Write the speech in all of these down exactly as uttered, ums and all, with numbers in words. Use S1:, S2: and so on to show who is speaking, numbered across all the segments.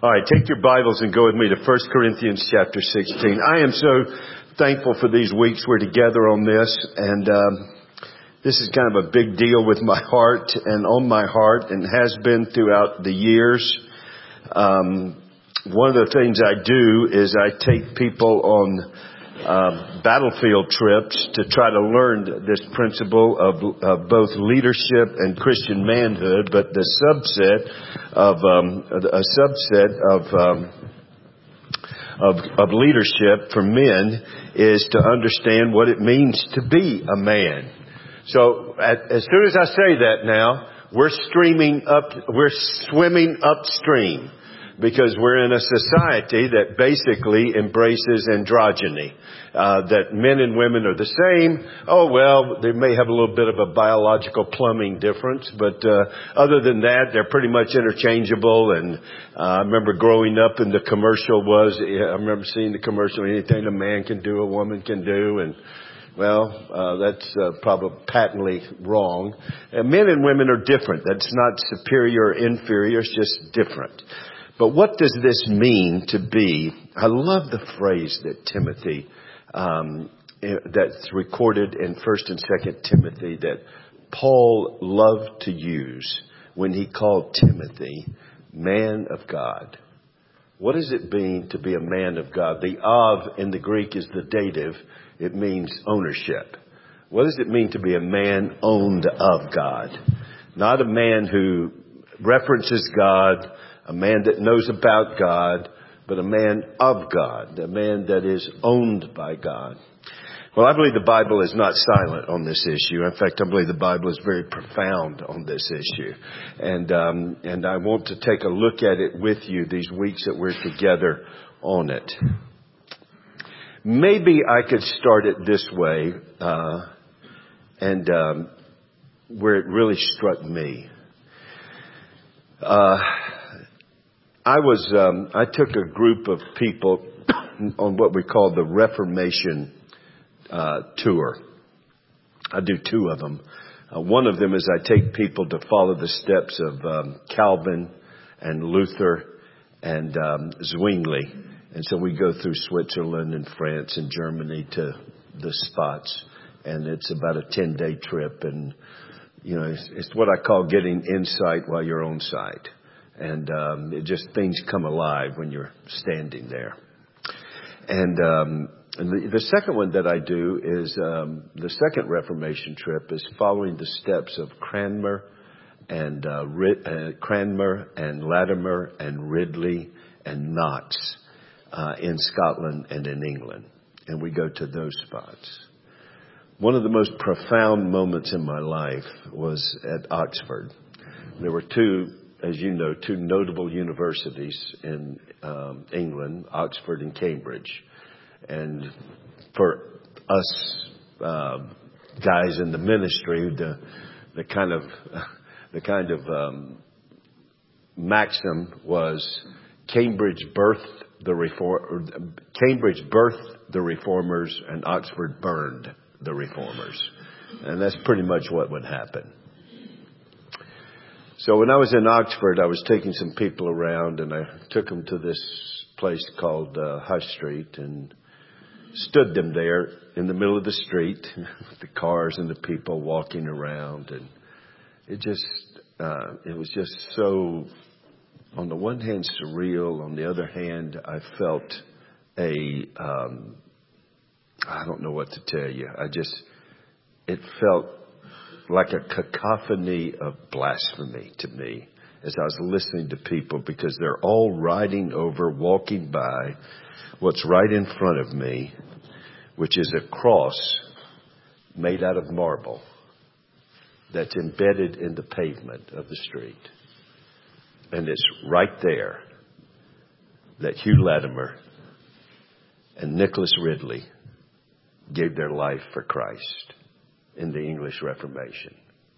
S1: All right, take your Bibles and go with me to First Corinthians chapter sixteen. I am so thankful for these weeks we're together on this, and um, this is kind of a big deal with my heart and on my heart, and has been throughout the years. Um, one of the things I do is I take people on uh, battlefield trips to try to learn this principle of, of both leadership and Christian manhood, but the subset of um, a subset of, um, of of leadership for men is to understand what it means to be a man. So at, as soon as I say that now, we're streaming up, we're swimming upstream. Because we're in a society that basically embraces androgyny. Uh, that men and women are the same. Oh, well, they may have a little bit of a biological plumbing difference, but uh, other than that, they're pretty much interchangeable. And uh, I remember growing up and the commercial was, I remember seeing the commercial, anything a man can do, a woman can do. And well, uh, that's uh, probably patently wrong. And men and women are different. That's not superior or inferior. It's just different. But what does this mean to be? I love the phrase that Timothy, um, that's recorded in First and Second Timothy that Paul loved to use when he called Timothy man of God. What does it mean to be a man of God? The of in the Greek is the dative. It means ownership. What does it mean to be a man owned of God? Not a man who references God, a man that knows about God, but a man of God, a man that is owned by God. Well, I believe the Bible is not silent on this issue. In fact, I believe the Bible is very profound on this issue. And um, and I want to take a look at it with you these weeks that we're together on it. Maybe I could start it this way, uh, and um, where it really struck me. Uh I was, um, I took a group of people on what we call the Reformation uh, tour. I do two of them. Uh, one of them is I take people to follow the steps of um, Calvin and Luther and um, Zwingli. And so we go through Switzerland and France and Germany to the spots. And it's about a ten-day trip. And, you know, it's, it's what I call getting insight while you're on site. And um, it just things come alive when you're standing there. And, um, and the, the second one that I do is um, the second Reformation trip is following the steps of Cranmer and uh, Rid- uh, Cranmer and Latimer and Ridley and Knox uh, in Scotland and in England. And we go to those spots. One of the most profound moments in my life was at Oxford. There were two, as you know, two notable universities in um, England, Oxford and Cambridge. And for us uh, guys in the ministry, the the kind of the kind of um, maxim was Cambridge birthed the reform. Cambridge birthed the reformers, and Oxford burned the reformers, and that's pretty much what would happen. So when I was in Oxford, I was taking some people around, and I took them to this place called uh, High Street and stood them there in the middle of the street, with the cars and the people walking around. And it just, uh, it was just so, on the one hand, surreal. On the other hand, I felt a, um, I don't know what to tell you. I just, it felt like a cacophony of blasphemy to me as I was listening to people, because they're all riding over, walking by what's right in front of me, which is a cross made out of marble that's embedded in the pavement of the street. And it's right there that Hugh Latimer and Nicholas Ridley gave their life for Christ in the English Reformation.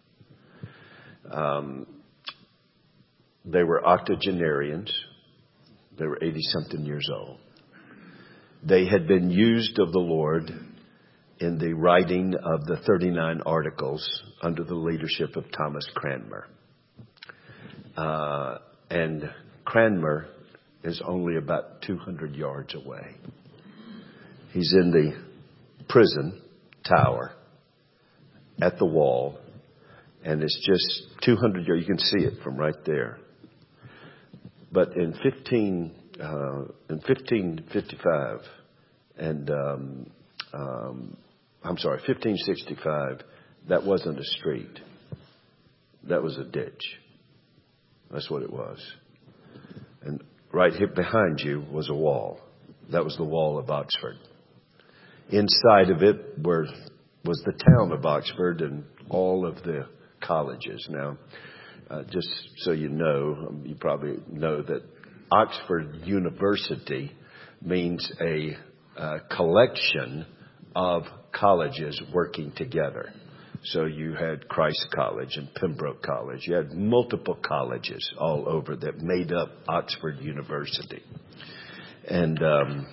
S1: Um, they were octogenarians. They were eighty-something years old. They had been used of the Lord in the writing of the thirty-nine Articles under the leadership of Thomas Cranmer. Uh, and Cranmer is only about two hundred yards away. He's in the prison tower at the wall, and it's just two hundred yards. You can see it from right there. But in fifteen uh, in fifteen fifty-five, and um, um, I'm sorry, fifteen sixty-five, that wasn't a street. That was a ditch. That's what it was. And right here behind you was a wall. That was the wall of Oxford. Inside of it were was the town of Oxford and all of the colleges. Now, uh, just so you know, um, you probably know that Oxford University means a uh, collection of colleges working together. So you had Christ College and Pembroke College. You had multiple colleges all over that made up Oxford University. And um,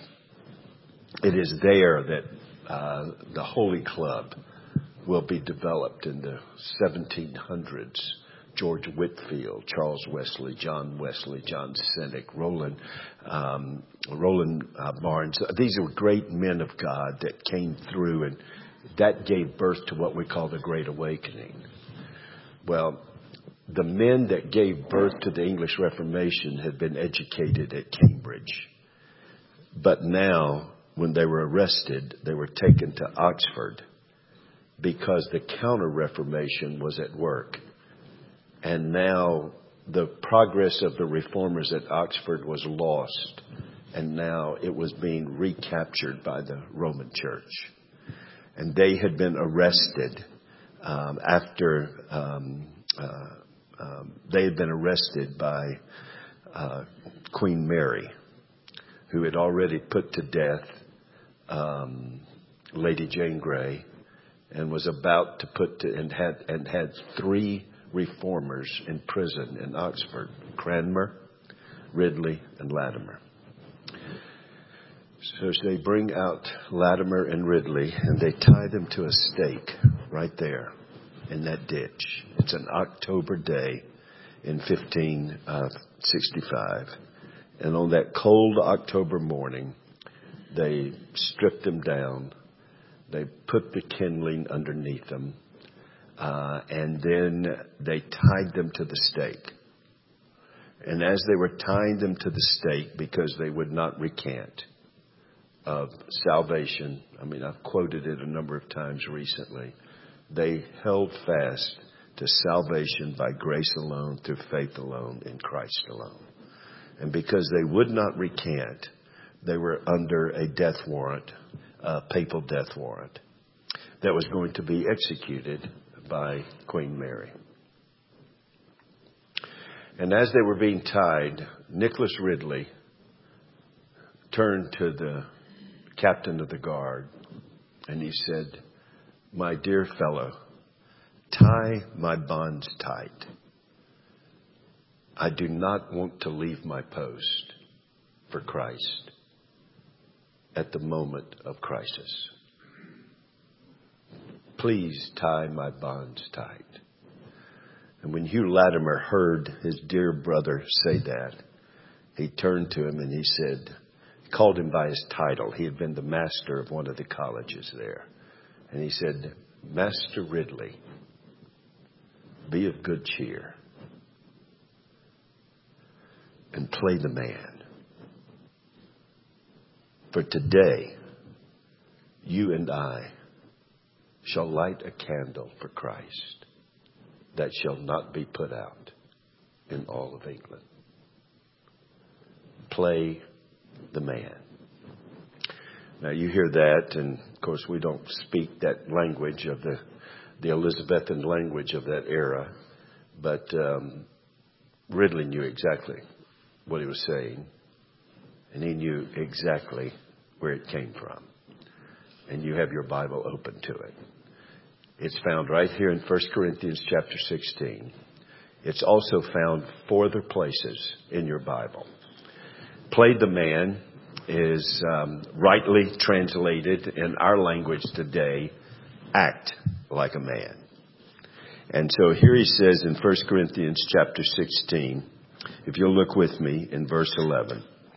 S1: it is there that uh, the Holy Club will be developed in the seventeen hundreds. George Whitefield, Charles Wesley, John Wesley, John Cynic, Roland, um, Roland uh, Barnes. These are great men of God that came through, and that gave birth to what we call the Great Awakening. Well, the men that gave birth to the English Reformation had been educated at Cambridge. But now, when they were arrested, they were taken to Oxford because the Counter-Reformation was at work. And now the progress of the reformers at Oxford was lost. And now it was being recaptured by the Roman Church. And they had been arrested um, after um, uh, um, they had been arrested by uh, Queen Mary, who had already put to death um, Lady Jane Grey, and was about to put to and had and had three reformers in prison in Oxford: Cranmer, Ridley, and Latimer. So they bring out Latimer and Ridley, and they tie them to a stake right there in that ditch. It's an October day in fifteen sixty-five. And on that cold October morning, they stripped them down. They put the kindling underneath them. Uh, and then they tied them to the stake. And as they were tying them to the stake, because they would not recant of salvation, I mean, I've quoted it a number of times recently, they held fast to salvation by grace alone, through faith alone, in Christ alone. And because they would not recant, they were under a death warrant, a papal death warrant, that was going to be executed by Queen Mary. And as they were being tied, Nicholas Ridley turned to the captain of the guard and he said, "My dear fellow, tie my bonds tight. I do not want to leave my post for Christ at the moment of crisis. Please tie my bonds tight." And when Hugh Latimer heard his dear brother say that, he turned to him and he said, he called him by his title. He had been the master of one of the colleges there. And he said, "Master Ridley, be of good cheer and play the man. For today, you and I shall light a candle for Christ that shall not be put out in all of England. Play the man." Now you hear that, and of course we don't speak that language of the, the Elizabethan language of that era, but um, Ridley knew exactly what he was saying, and he knew exactly where it came from. And you have your Bible open to it. It's found right here in First Corinthians chapter sixteen. It's also found four other places in your Bible. Play the man is um, rightly translated in our language today, act like a man. And so here he says in First Corinthians chapter sixteen, if you'll look with me in verse eleven.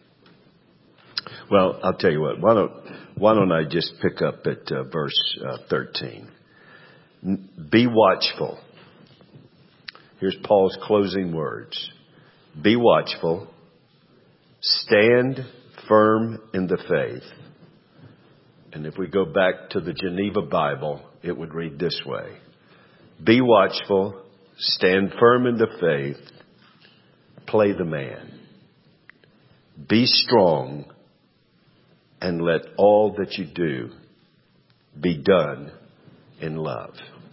S1: Well, I'll tell you what. Why don't Why don't I just pick up at uh, verse uh, thirteen? Be watchful. Here's Paul's closing words. Be watchful. Stand firm in the faith. And if we go back to the Geneva Bible, it would read this way. Be watchful. Stand firm in the faith. Play the man. Be strong. And let all that you do be done in love.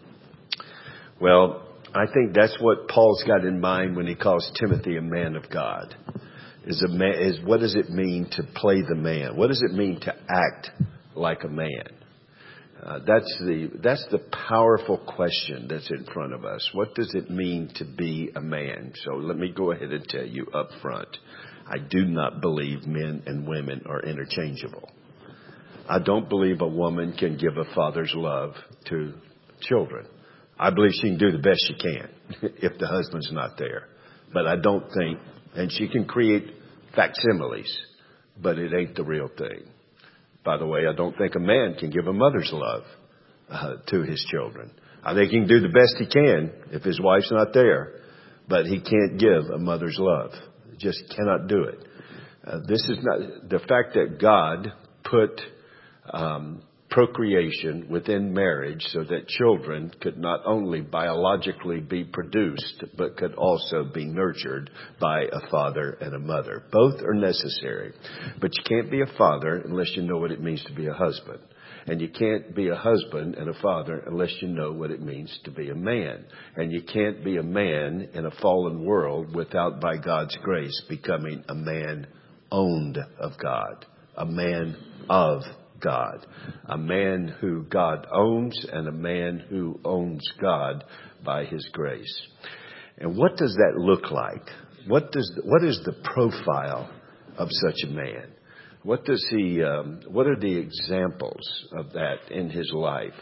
S1: Well, I think that's what Paul's got in mind when he calls Timothy a man of God. Is a man, is what does it mean to play the man? What does it mean to act like a man? Uh, that's the that's the powerful question that's in front of us. What does it mean to be a man? So let me go ahead and tell you up front. I do not believe men and women are interchangeable. I don't believe a woman can give a father's love to children. I believe she can do the best she can if the husband's not there. But I don't think, and she can create facsimiles, but it ain't the real thing. By the way, I don't think a man can give a mother's love uh, to his children. I think he can do the best he can if his wife's not there, but he can't give a mother's love. Just cannot do it. Uh, this is not the fact that God put um, procreation within marriage so that children could not only biologically be produced, but could also be nurtured by a father and a mother. Both are necessary, but you can't be a father unless you know what it means to be a husband. And you can't be a husband and a father unless you know what it means to be a man. And you can't be a man in a fallen world without, by God's grace, becoming a man owned of God. A man of God. A man who God owns and a man who owns God by His grace. And what does that look like? What does, what is the profile of such a man? What does he, um, what are the examples of that in his life?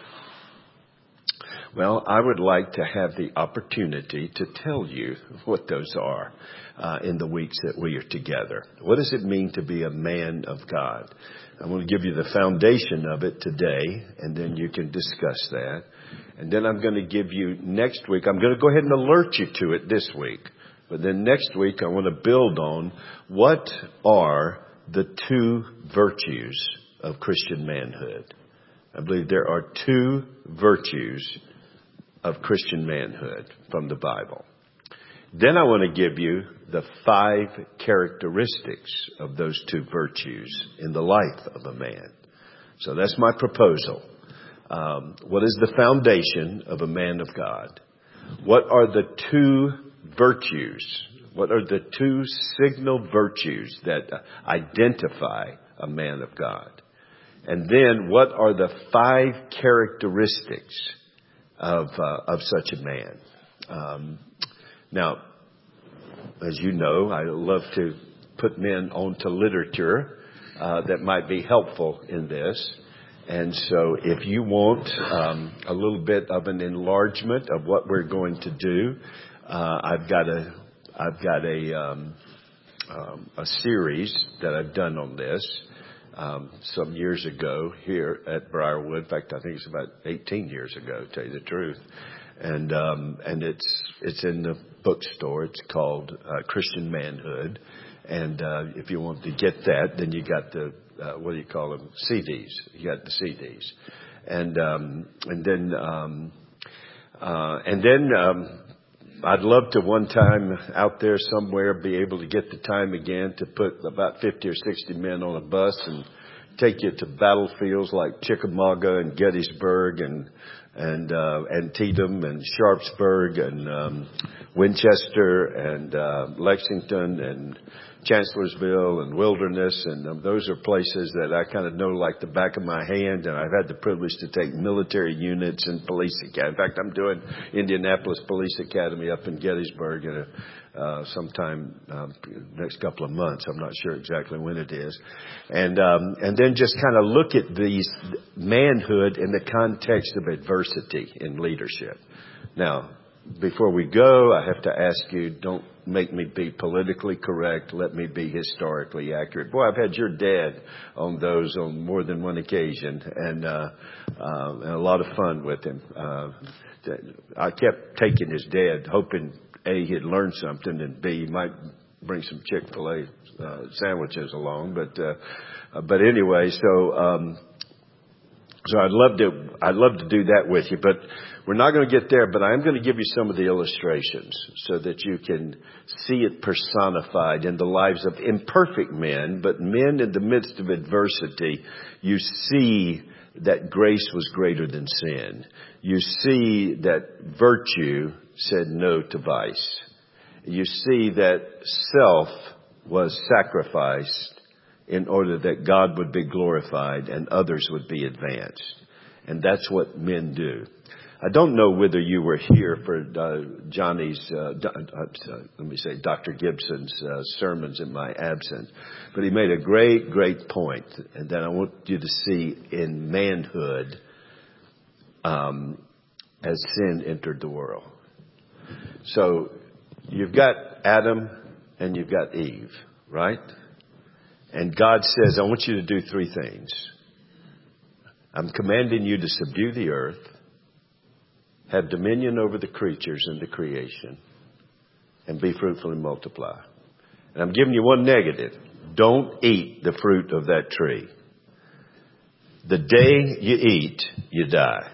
S1: Well, I would like to have the opportunity to tell you what those are uh, in the weeks that we are together. What does it mean to be a man of God? I'm going to give you the foundation of it today, and then you can discuss that. And then I'm going to give you next week, I'm going to go ahead and alert you to it this week. But then next week, I want to build on what are the two virtues of Christian manhood. I believe there are two virtues of Christian manhood from the Bible. Then I want to give you the five characteristics of those two virtues in the life of a man. So that's my proposal. Um, what is the foundation of a man of God? What are the two virtues? What are the two signal virtues that identify a man of God? And then what are the five characteristics of uh, of such a man? Um, now, as you know, I love to put men onto literature uh, that might be helpful in this. And so if you want um, a little bit of an enlargement of what we're going to do, uh, I've got a I've got a um, um, a series that I've done on this um, some years ago here at Briarwood. In fact, I think it's about eighteen years ago, to tell you the truth. And um, and it's it's in the bookstore. It's called uh, Christian Manhood. And uh, if you want to get that, then you got the uh, what do you call them? C Ds. You got the C Ds. And um, and then um, uh, and then. Um, I'd love to one time out there somewhere be able to get the time again to put about fifty or sixty men on a bus and take you to battlefields like Chickamauga and Gettysburg and and uh, Antietam and Sharpsburg and um, Winchester and uh, Lexington and Chancellorsville and Wilderness, and um, those are places that I kind of know like the back of my hand, and I've had the privilege to take military units and police academy. In fact, I'm doing Indianapolis Police Academy up in Gettysburg in a, uh, sometime um, next couple of months. I'm not sure exactly when it is, and um, and then just kind of look at these manhood in the context of adversity in leadership. Now, before we go, I have to ask you, don't make me be politically correct. Let me be historically accurate. Boy, I've had your dad on those on more than one occasion, and, uh, uh, and a lot of fun with him. Uh, I kept taking his dad, hoping A, he'd learn something, and B, he might bring some Chick-fil-A uh, sandwiches along. But uh, but anyway, so um, so I'd love to I'd love to do that with you, but we're not going to get there. But I am going to give you some of the illustrations so that you can see it personified in the lives of imperfect men, but men in the midst of adversity. You see that grace was greater than sin. You see that virtue said no to vice. You see that self was sacrificed in order that God would be glorified and others would be advanced. And that's what men do. I don't know whether you were here for uh, Johnny's, uh, uh, let me say, Doctor Gibson's uh, sermons in my absence, but he made a great, great point, and that I want you to see in manhood um, as sin entered the world. So you've got Adam and you've got Eve, right? And God says, I want you to do three things. I'm commanding you to subdue the earth, have dominion over the creatures and the creation, and be fruitful and multiply. And I'm giving you one negative. Don't eat the fruit of that tree. The day you eat, you die.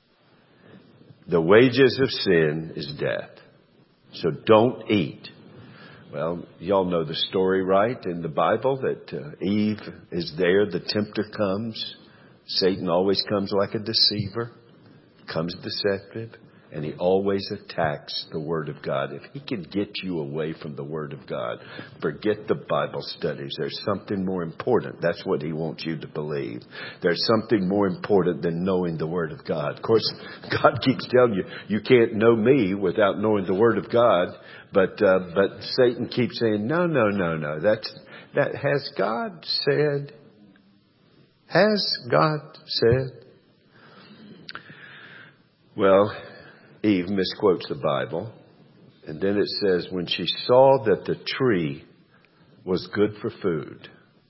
S1: The wages of sin is death. So don't eat. Well, y'all know the story, right, in the Bible that uh, Eve is there. The tempter comes. Satan always comes like a deceiver. Comes deceptive, and he always attacks the Word of God. If he can get you away from the Word of God, forget the Bible studies. There's something more important. That's what he wants you to believe. There's something more important than knowing the Word of God. Of course, God keeps telling you, you can't know me without knowing the Word of God. But uh, but Satan keeps saying, no, no, no, no. That's that. Has God said? Has God said? Well, Eve misquotes the Bible. And then it says, when she saw that the tree was good for food,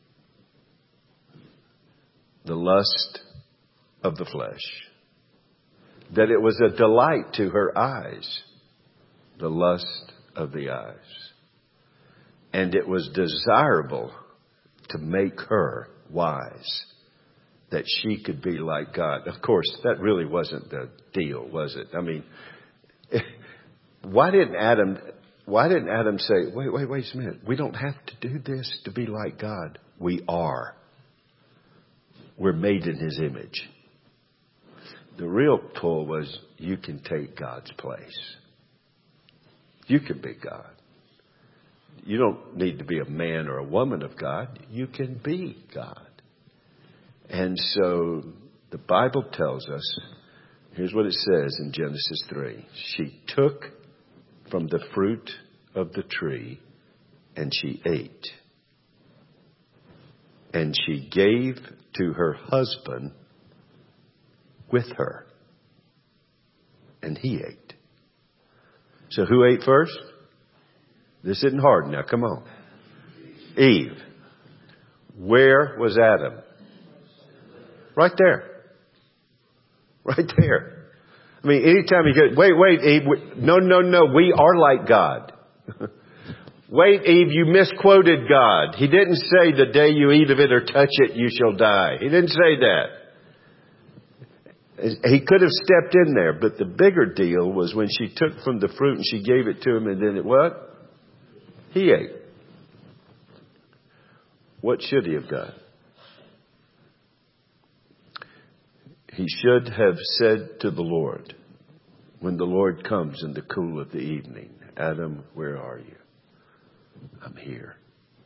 S1: the lust of the flesh, that it was a delight to her eyes, the lust of the eyes, and it was desirable to make her wise, that she could be like God. Of course, that really wasn't the deal, was it? I mean, why didn't Adam, why didn't Adam say, wait, wait, wait a minute. We don't have to do this to be like God. We are. We're made in His image. The real pull was, you can take God's place. You can be God. You don't need to be a man or a woman of God. You can be God. And so the Bible tells us, here's what it says in Genesis three. She took from the fruit of the tree and she ate. And she gave to her husband with her. And he ate. So who ate first? This isn't hard now. Come on. Eve. Where was Adam? Right there. Right there. I mean, anytime you get, wait, wait, Eve. No, no, no. We are like God. Wait, Eve, you misquoted God. He didn't say the day you eat of it or touch it, you shall die. He didn't say that. He could have stepped in there, but the bigger deal was when she took from the fruit and she gave it to him, and then it what? He ate. What should he have done? He should have said to the Lord, when the Lord comes in the cool of the evening, Adam, where are you? I'm here.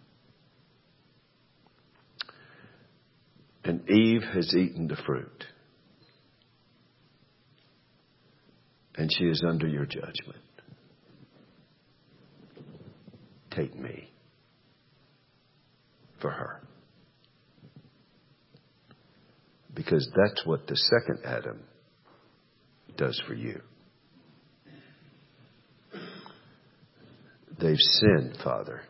S1: And Eve has eaten the fruit. And she is under your judgment. Take me for her. Because that's what the second Adam does for you. They've sinned, Father.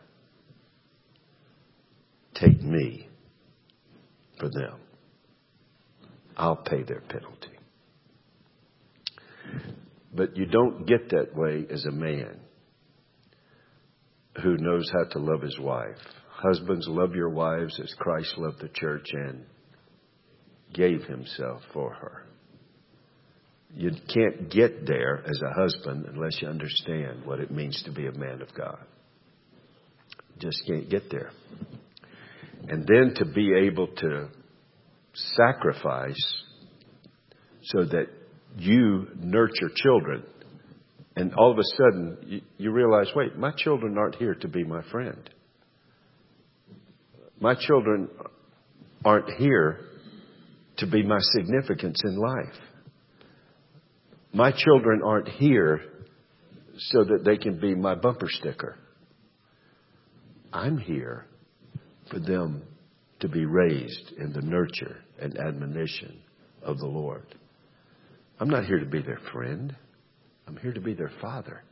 S1: Take me for them. I'll pay their penalty. But you don't get that way as a man who knows how to love his wife. Husbands, love your wives as Christ loved the church and gave himself for her. You can't get there as a husband unless you understand what it means to be a man of God. Just can't get there. And then to be able to sacrifice so that you nurture children. And all of a sudden you, you realize, wait, my children aren't here to be my friend. My children aren't here to be my significance in life. My children aren't here so that they can be my bumper sticker. I'm here for them to be raised in the nurture and admonition of the Lord. I'm not here to be their friend. I'm here to be their father.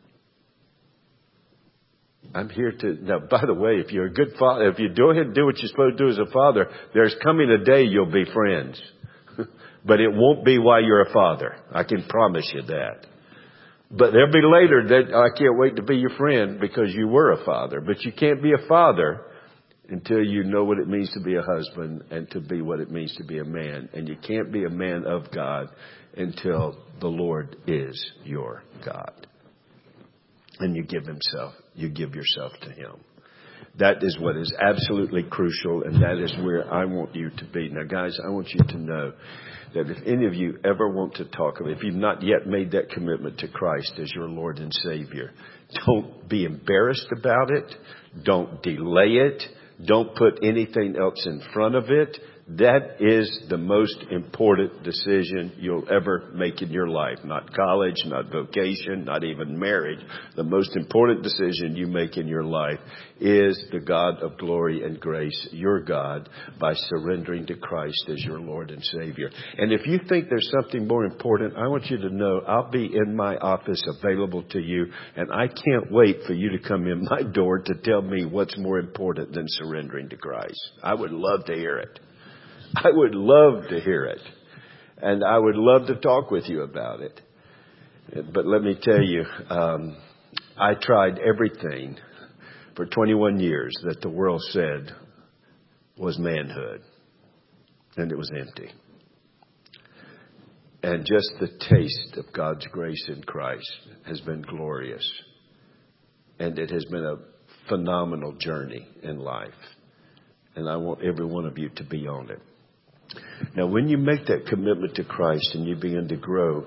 S1: I'm here to, now, by the way, if you're a good father, if you go ahead and do what you're supposed to do as a father, there's coming a day you'll be friends. But it won't be while you're a father. I can promise you that. But there'll be later that I can't wait to be your friend because you were a father. But you can't be a father until you know what it means to be a husband and to be what it means to be a man. And you can't be a man of God until the Lord is your God. And you give himself, you give yourself to him. That is what is absolutely crucial, and that is where I want you to be. Now, guys, I want you to know that if any of you ever want to talk about, if you've not yet made that commitment to Christ as your Lord and Savior, don't be embarrassed about it. Don't delay it. Don't put anything else in front of it. That is the most important decision you'll ever make in your life. Not college, not vocation, not even marriage. The most important decision you make in your life is the God of glory and grace, your God, by surrendering to Christ as your Lord and Savior. And if you think there's something more important, I want you to know I'll be in my office available to you, and I can't wait for you to come in my door to tell me what's more important than surrendering to Christ. I would love to hear it. I would love to hear it. And I would love to talk with you about it. But let me tell you, um, I tried everything for twenty-one years that the world said was manhood. And it was empty. And just the taste of God's grace in Christ has been glorious. And it has been a phenomenal journey in life. And I want every one of you to be on it. Now, when you make that commitment to Christ and you begin to grow,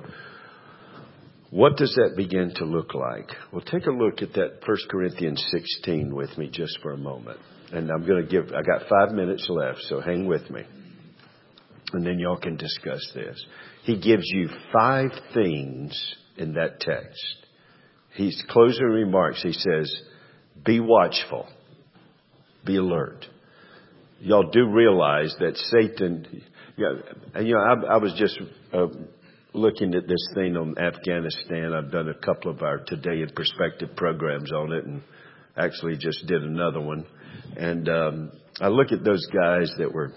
S1: what does that begin to look like? Well, take a look at that First Corinthians sixteen with me just for a moment. And I'm going to give, I got five minutes left, so hang with me. And then y'all can discuss this. He gives you five things in that text. His closing remarks, he says, be watchful, be alert. Y'all do realize that Satan, you know, and, you know I, I was just uh, looking at this thing on Afghanistan. I've done a couple of our Today in Perspective programs on it, and actually just did another one. And um, I look at those guys that were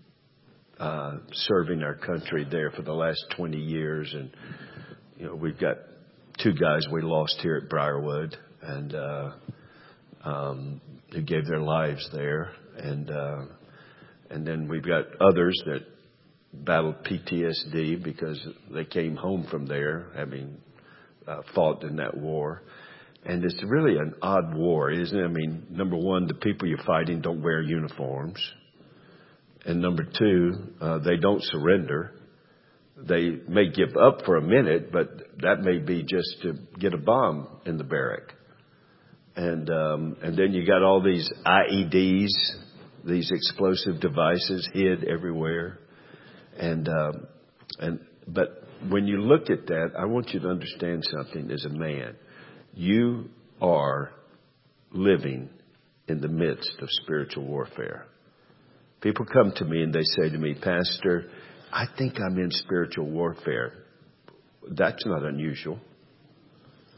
S1: uh, serving our country there for the last twenty years. And, you know, we've got two guys we lost here at Briarwood and uh, um, who gave their lives there. And uh, and then we've got others that battled P T S D because they came home from there having uh, fought in that war. And it's really an odd war, isn't it? I mean, number one, the people you're fighting don't wear uniforms. And number two, uh, they don't surrender. They may give up for a minute, but that may be just to get a bomb in the barrack. And um, and then you got all these I E Ds, these explosive devices hid everywhere. And um, and but when you look at that, I want you to understand something as a man. You are living in the midst of spiritual warfare. People come to me and they say to me, Pastor, I think I'm in spiritual warfare. That's not unusual.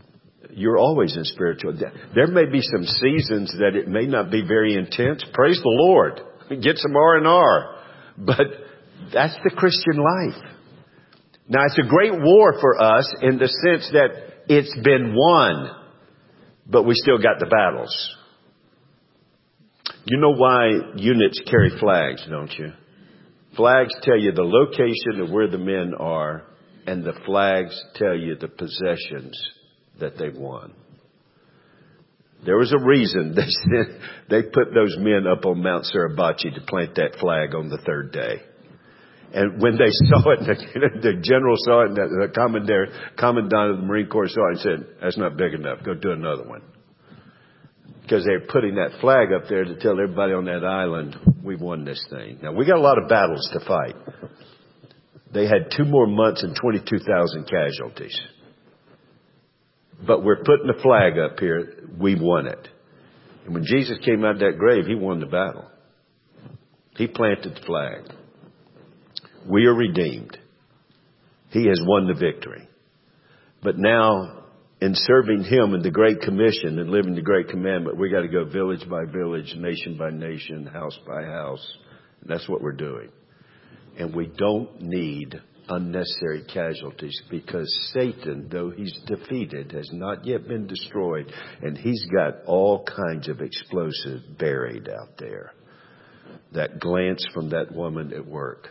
S1: You're always in spiritual death. There may be some seasons that it may not be very intense. Praise the Lord. Get some R and R. But that's the Christian life. Now, it's a great war for us in the sense that it's been won, but we still got the battles. You know why units carry flags, don't you? Flags tell you the location of where the men are, and the flags tell you the possessions that they won. There was a reason they sent, they put those men up on Mount Suribachi to plant that flag on the third day. And when they saw it, the, the general saw it, and the, the commandant, commandant of the Marine Corps saw it and said, "That's not big enough. Go do another one." Because they're putting that flag up there to tell everybody on that island, we've won this thing. Now, we got a lot of battles to fight. They had two more months and twenty-two thousand casualties. But we're putting the flag up here. We won it. And when Jesus came out of that grave, he won the battle. He planted the flag. We are redeemed. He has won the victory. But now, in serving him in the Great Commission and living the Great Commandment, we got to go village by village, nation by nation, house by house. And that's what we're doing. And we don't need unnecessary casualties, because Satan, though he's defeated, has not yet been destroyed. And he's got all kinds of explosives buried out there. That glance from that woman at work.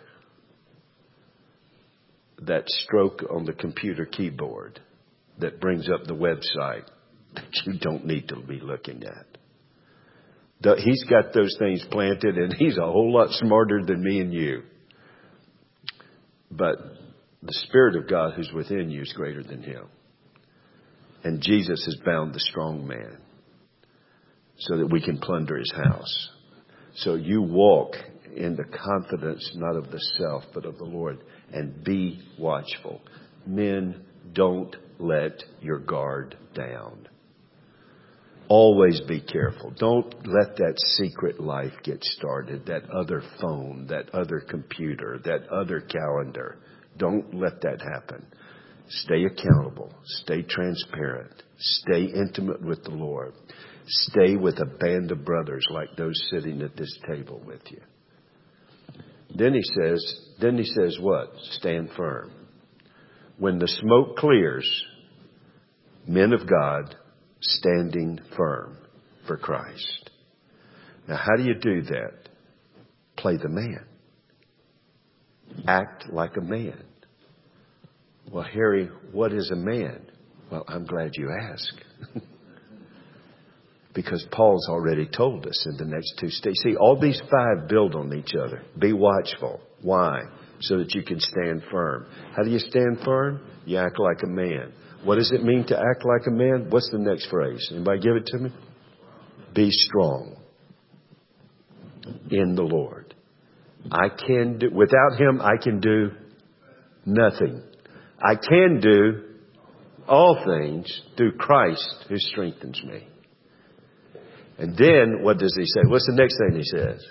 S1: That stroke on the computer keyboard that brings up the website that you don't need to be looking at. The, he's got those things planted, and he's a whole lot smarter than me and you. But the Spirit of God who's within you is greater than him. And Jesus has bound the strong man so that we can plunder his house. So you walk in the confidence not of the self but of the Lord, and be watchful. Men, don't let your guard down. Always be careful. Don't let that secret life get started, that other phone, that other computer, that other calendar. Don't let that happen. Stay accountable. Stay transparent. Stay intimate with the Lord. Stay with a band of brothers like those sitting at this table with you. Then he says, then he says what? Stand firm. When the smoke clears, men of God standing firm for Christ. Now, how do you do that? Play the man. Act like a man. Well, Harry, what is a man? Well, I'm glad you asked. Because Paul's already told us in the next two stages. See, all these five build on each other. Be watchful. Why? So that you can stand firm. How do you stand firm? You act like a man. What does it mean to act like a man? What's the next phrase? Anybody give it to me? Be strong in the Lord. I can do, without him, I can do nothing. I can do all things through Christ who strengthens me. And then, what does he say? What's the next thing he says?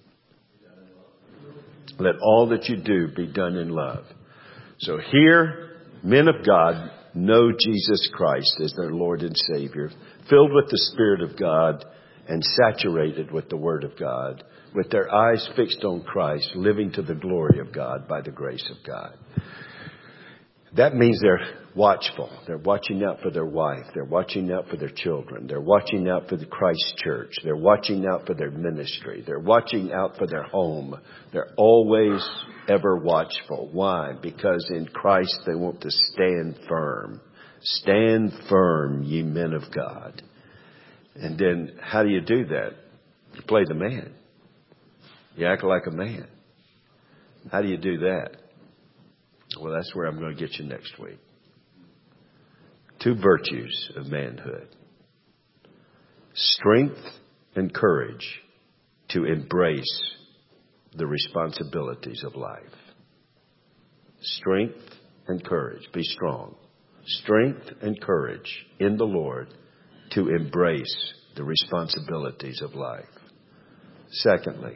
S1: Let all that you do be done in love. So here, men of God know Jesus Christ as their Lord and Savior, filled with the Spirit of God and saturated with the Word of God, with their eyes fixed on Christ, living to the glory of God by the grace of God. That means they're watchful. They're watching out for their wife. They're watching out for their children. They're watching out for the Christ church. They're watching out for their ministry. They're watching out for their home. They're always ever watchful. Why? Because in Christ they want to stand firm. Stand firm, ye men of God. And then how do you do that? You play the man. You act like a man. How do you do that? Well, that's where I'm going to get you next week. Two virtues of manhood. Strength and courage to embrace the responsibilities of life. Strength and courage. Be strong. Strength and courage in the Lord to embrace the responsibilities of life. Secondly,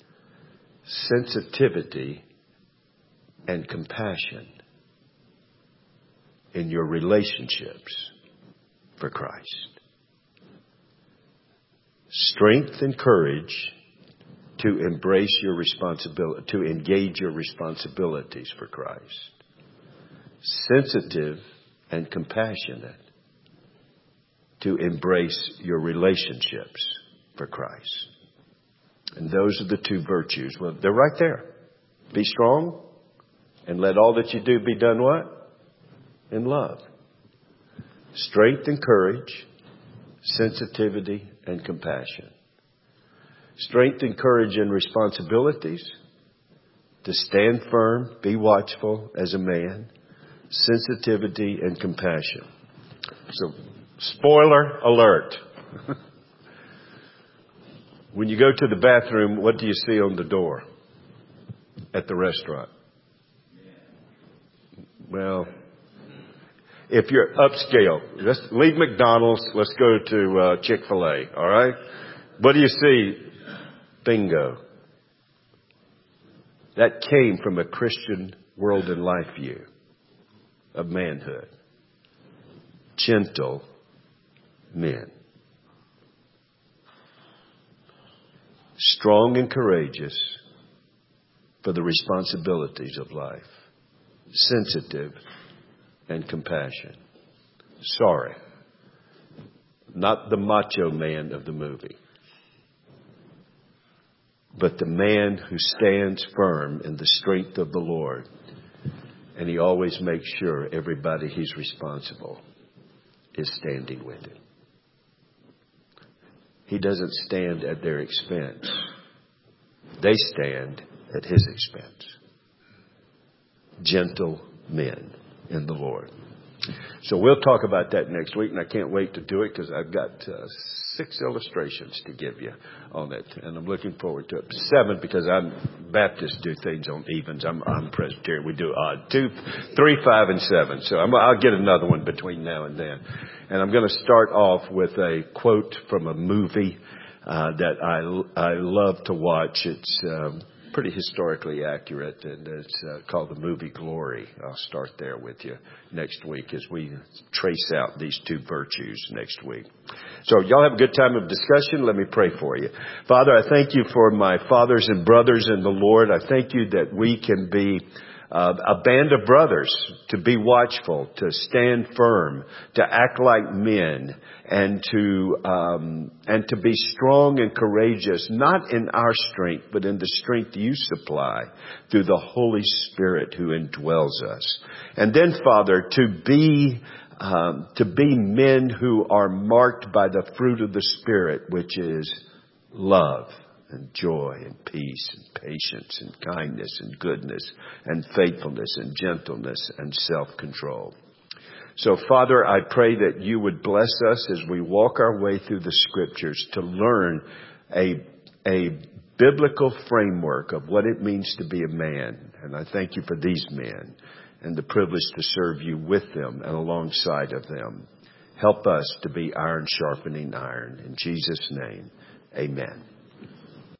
S1: sensitivity and compassion in your relationships for Christ. Strength and courage to embrace your responsibility, to engage your responsibilities for Christ. Sensitive and compassionate to embrace your relationships for Christ. And those are the two virtues. Well, they're right there. Be strong and let all that you do be done what? In love. Strength and courage, sensitivity and compassion. Strength and courage and responsibilities. To stand firm, be watchful as a man. Sensitivity and compassion. So, spoiler alert. When you go to the bathroom, what do you see on the door at the restaurant? Well, if you're upscale, let's leave McDonald's. Let's go to uh, Chick-fil-A. All right. What do you see? Bingo. That came from a Christian world and life view of manhood. Gentle men. Strong and courageous for the responsibilities of life. Sensitive and compassion. Sorry. Not the macho man of the movie, but the man who stands firm in the strength of the Lord. And he always makes sure everybody he's responsible is standing with him. He doesn't stand at their expense. They stand at his expense. Gentle men in the Lord. So we'll talk about that next week, and I can't wait to do it because I've got uh, six illustrations to give you on it, and I'm looking forward to it. Seven, because I'm Baptists do things on evens. I'm, I'm Presbyterian. We do odd. Two, three, five, and seven. So I'm, I'll get another one between now and then. And I'm going to start off with a quote from a movie uh, that I, I love to watch. It's um, pretty historically accurate, and it's uh, called the movie Glory. I'll start there with you next week as we trace out these two virtues next week. So y'all have a good time of discussion. Let me pray for you. Father, I thank you for my fathers and brothers in the Lord. I thank you that we can be Uh, a band of brothers, to be watchful, to stand firm, to act like men, and to um, and to be strong and courageous, not in our strength, but in the strength you supply through the Holy Spirit who indwells us. And then, Father, to be um, to be men who are marked by the fruit of the Spirit, which is love and joy and peace and patience and kindness and goodness and faithfulness and gentleness and self-control. So, Father, I pray that you would bless us as we walk our way through the Scriptures to learn a, a biblical framework of what it means to be a man. And I thank you for these men and the privilege to serve you with them and alongside of them. Help us to be iron sharpening iron. In Jesus' name, amen.